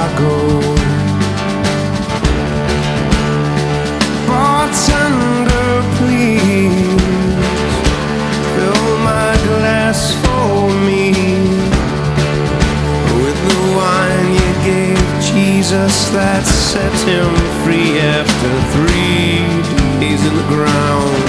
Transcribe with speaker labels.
Speaker 1: go. Bartender, please fill my glass for me with the wine you gave Jesus that set him free after 3 days in the ground.